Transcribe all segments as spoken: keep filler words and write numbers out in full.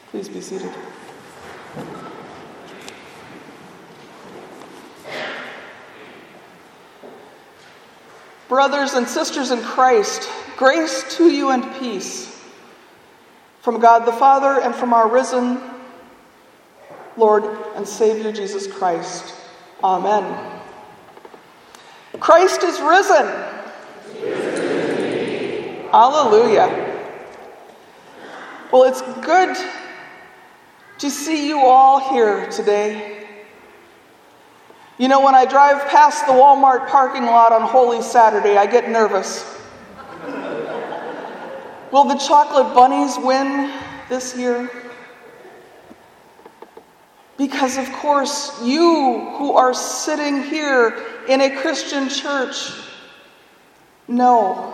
Please be seated. Brothers and sisters in Christ, grace to you and peace from God the Father and from our risen Lord and Savior Jesus Christ. Amen. Christ is risen. Hallelujah. Well, it's good to see you all here today. You know, when I drive past the Walmart parking lot on Holy Saturday, I get nervous. Will the chocolate bunnies win this year? Because, of course, you who are sitting here in a Christian church know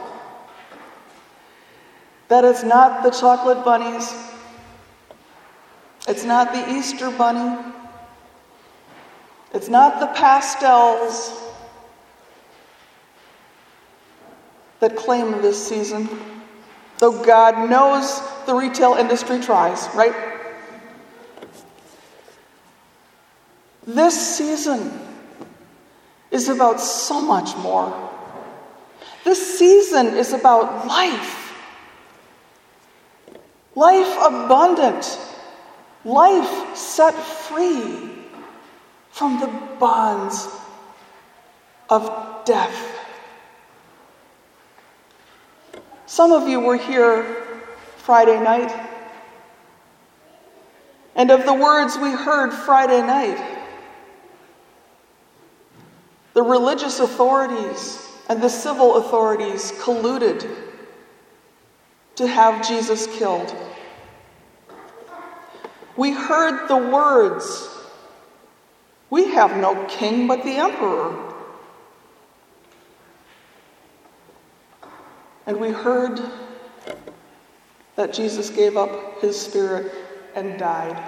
that it's not the chocolate bunnies, it's not the Easter bunny, it's not the pastels that claim this season, though God knows the retail industry tries, right? This season is about so much more. This season is about life. Life abundant. Life set free from the bonds of death. Some of you were here Friday night, and of the words we heard Friday night, the religious authorities and the civil authorities colluded to have Jesus killed. We heard the words, "We have no king but the emperor." And we heard that Jesus gave up his spirit and died.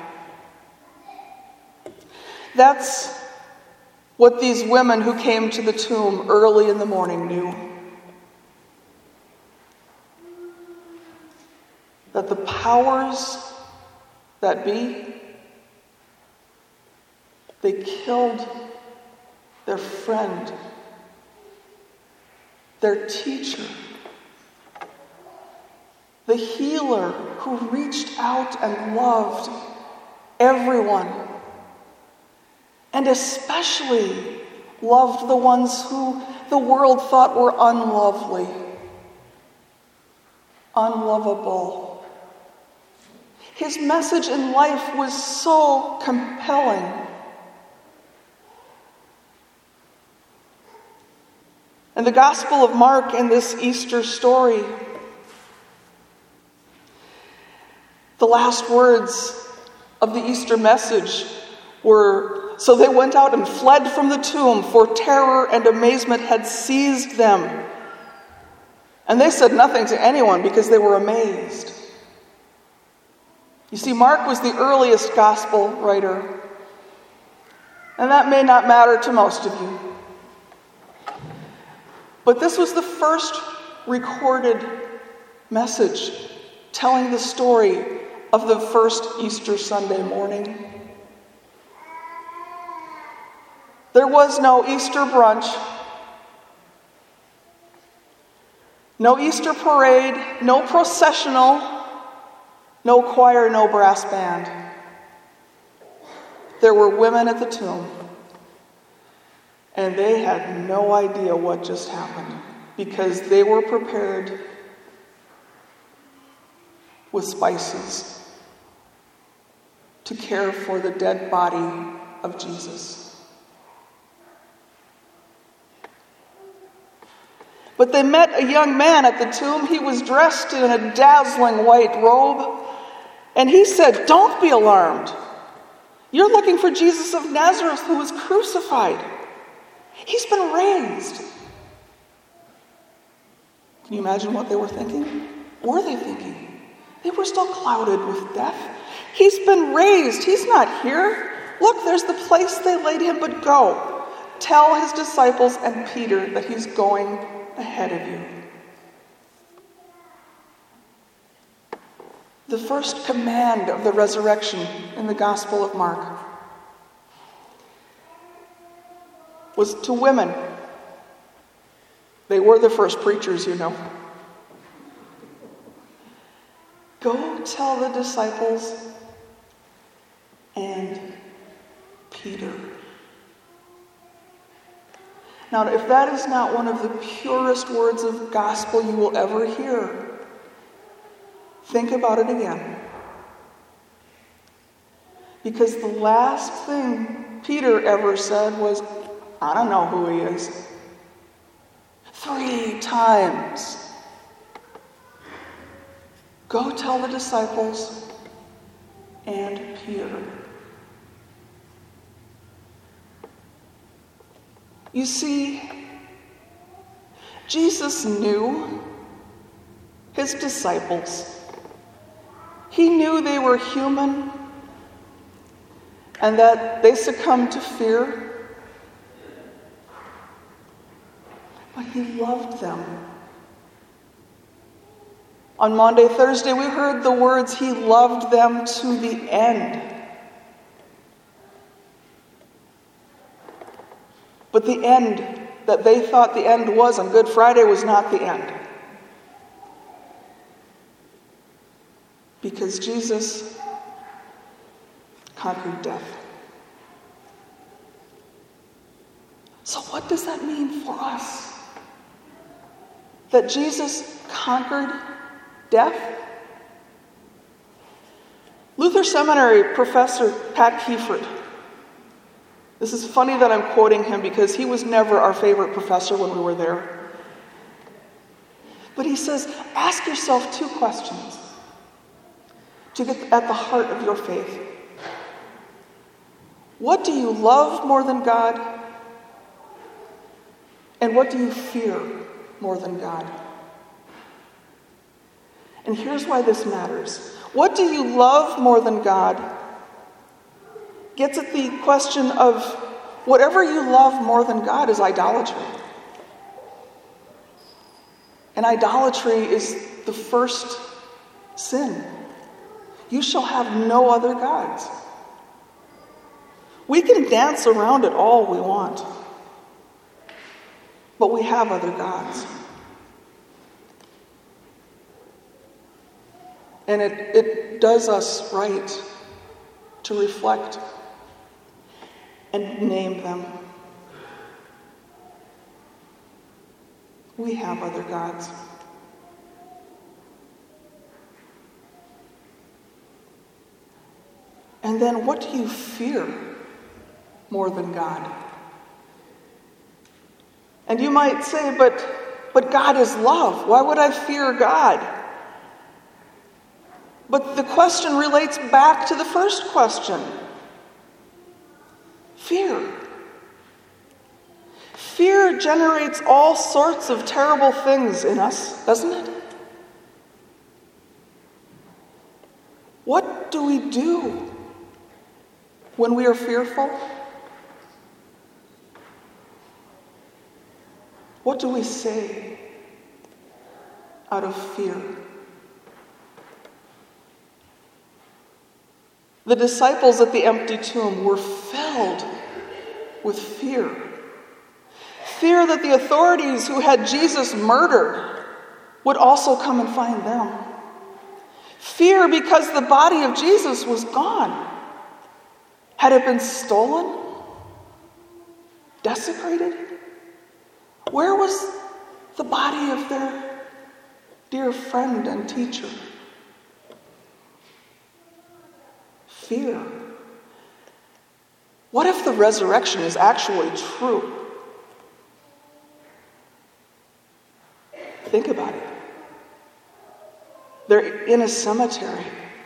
That's what these women who came to the tomb early in the morning knew. That the powers that be, they killed their friend, their teacher, the healer who reached out and loved everyone, and especially loved the ones who the world thought were unlovely, unlovable. His message in life was so compelling. In the Gospel of Mark, in this Easter story, the last words of the Easter message were, "So they went out and fled from the tomb, for terror and amazement had seized them. And they said nothing to anyone because they were amazed." You see, Mark was the earliest gospel writer, and that may not matter to most of you. But this was the first recorded message telling the story of the first Easter Sunday morning. There was no Easter brunch, no Easter parade, no processional, no choir, no brass band. There were women at the tomb, and they had no idea what just happened because they were prepared with spices to care for the dead body of Jesus. But they met a young man at the tomb. He was dressed in a dazzling white robe. And he said, "Don't be alarmed. You're looking for Jesus of Nazareth who was crucified. He's been raised." Can you imagine what they were thinking? Were they thinking? They were still clouded with death. He's been raised. He's not here. Look, there's the place they laid him, but go. Tell his disciples and Peter that he's going ahead of you. The first command of the resurrection in the Gospel of Mark was to women. They were the first preachers, you know. Go tell the disciples and Peter. Now, if that is not one of the purest words of gospel you will ever hear, think about it again. Because the last thing Peter ever said was, I don't know who he is. Three times. Go tell the disciples and Peter. You see, Jesus knew his disciples. He knew they were human and that they succumbed to fear. But he loved them. On Maundy, Thursday, we heard the words, he loved them to the end. But the end that they thought the end was on Good Friday was not the end. Because Jesus conquered death. So what does that mean for us? That Jesus conquered death? Luther Seminary professor Pat Kiefert. This is funny that I'm quoting him because he was never our favorite professor when we were there. But he says, ask yourself two questions to get at the heart of your faith. What do you love more than God? And what do you fear more than God? And here's why this matters. What do you love more than God gets at the question of whatever you love more than God is idolatry. And idolatry is the first sin. You shall have no other gods. We can dance around it all we want, but we have other gods. And it, it does us right to reflect and name them. We have other gods. And then what do you fear more than God? And you might say, but, but God is love. Why would I fear God? But the question relates back to the first question. Fear. Fear generates all sorts of terrible things in us, doesn't it? What do we do when we are fearful? What do we say out of fear? The disciples at the empty tomb were filled with fear. Fear that the authorities who had Jesus murdered would also come and find them. Fear because the body of Jesus was gone. Had it been stolen? Desecrated? Where was the body of their dear friend and teacher? Fear. What if the resurrection is actually true? Think about it. They're in a cemetery,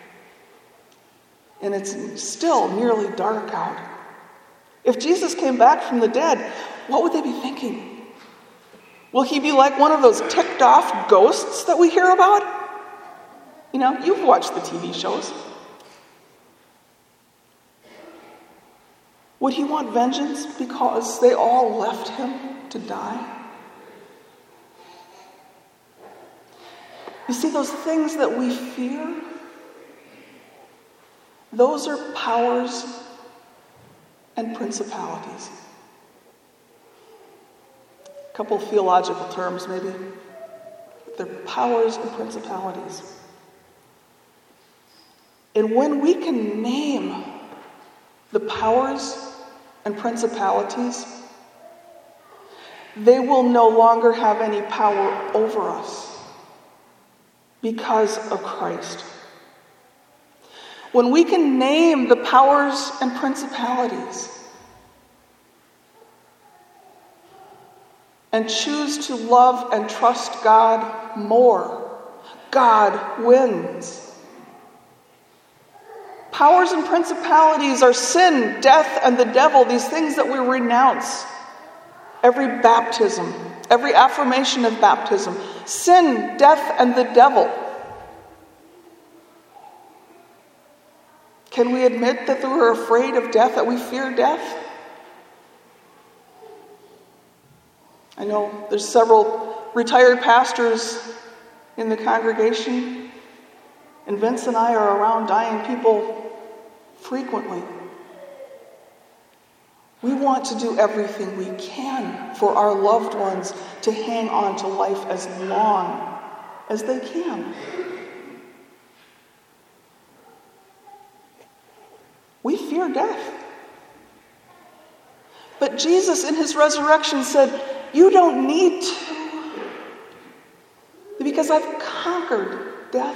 and it's still nearly dark out. If Jesus came back from the dead, what would they be thinking? Will he be like one of those ticked off ghosts that we hear about? You know, you've watched the T V shows. Would he want vengeance because they all left him to die? You see, those things that we fear Those are powers and principalities. A couple theological terms, maybe. They're powers and principalities. And when we can name the powers and principalities, they will no longer have any power over us because of Christ. When we can name the powers and principalities and choose to love and trust God more, God wins. Powers and principalities are sin, death, and the devil, these things that we renounce every baptism, every affirmation of baptism. Sin, death, and the devil. Can we admit that we're afraid of death, that we fear death? I know there's several retired pastors in the congregation, and Vince and I are around dying people frequently. We want to do everything we can for our loved ones to hang on to life as long as they can. We fear death. But Jesus in his resurrection said, you don't need to, because I've conquered death.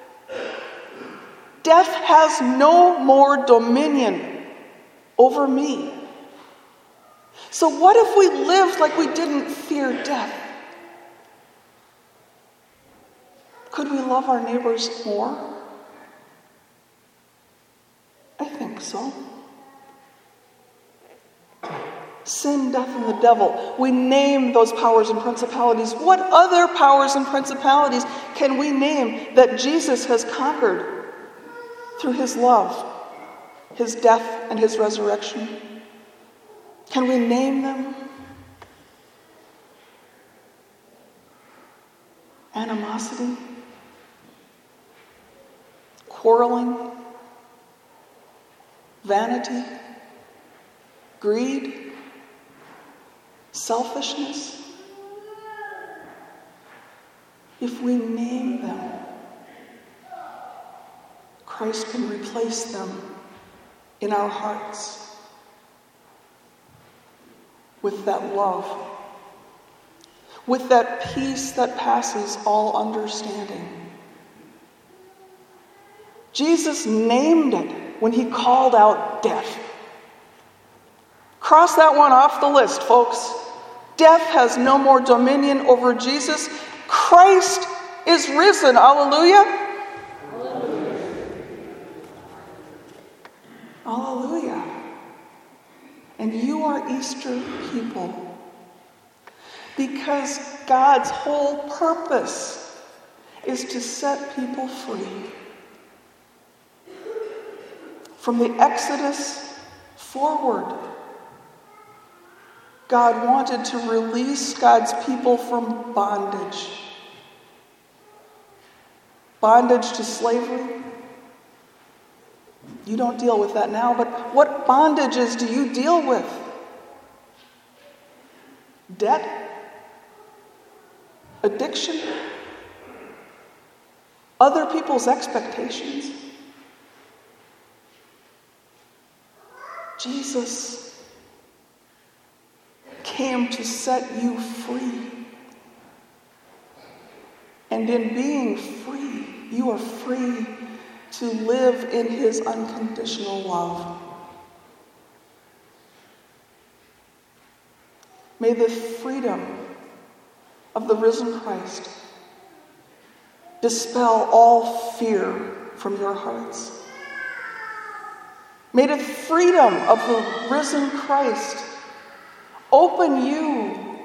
Death has no more dominion over me. So what if we lived like we didn't fear death? Could we love our neighbors more? I think so. Sin, death, and the devil. We name those powers and principalities. What other powers and principalities can we name that Jesus has conquered through his love, his death, and his resurrection? Can we name them? Animosity, quarreling, vanity, greed, selfishness. If we name them, Christ can replace them in our hearts with that love, with that peace that passes all understanding. Jesus named it when he called out death. Cross that one off the list, folks. Death has no more dominion over Jesus. Christ is risen. Hallelujah. Hallelujah. And you are Easter people because God's whole purpose is to set people free. From the Exodus forward, God wanted to release God's people from bondage. Bondage to slavery. You don't deal with that now, but what bondages do you deal with? Debt? Addiction? Other people's expectations? Jesus came to set you free. And in being free, you are free to live in his unconditional love. May the freedom of the risen Christ dispel all fear from your hearts. May the freedom of the risen Christ open you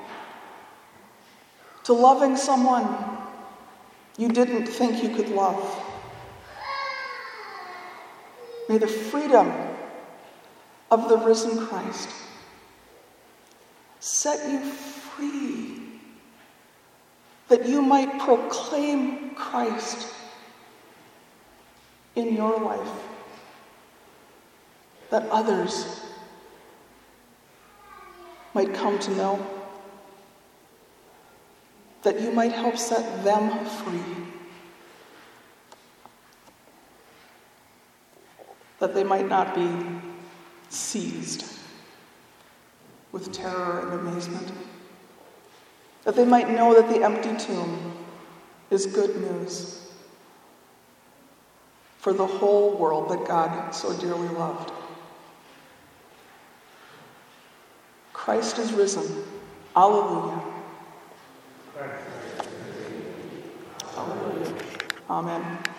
to loving someone you didn't think you could love. May the freedom of the risen Christ set you free, that you might proclaim Christ in your life that others might come to know, that you might help set them free, that they might not be seized with terror and amazement, that they might know that the empty tomb is good news for the whole world that God so dearly loved. Christ is risen. Alleluia. Alleluia. Amen.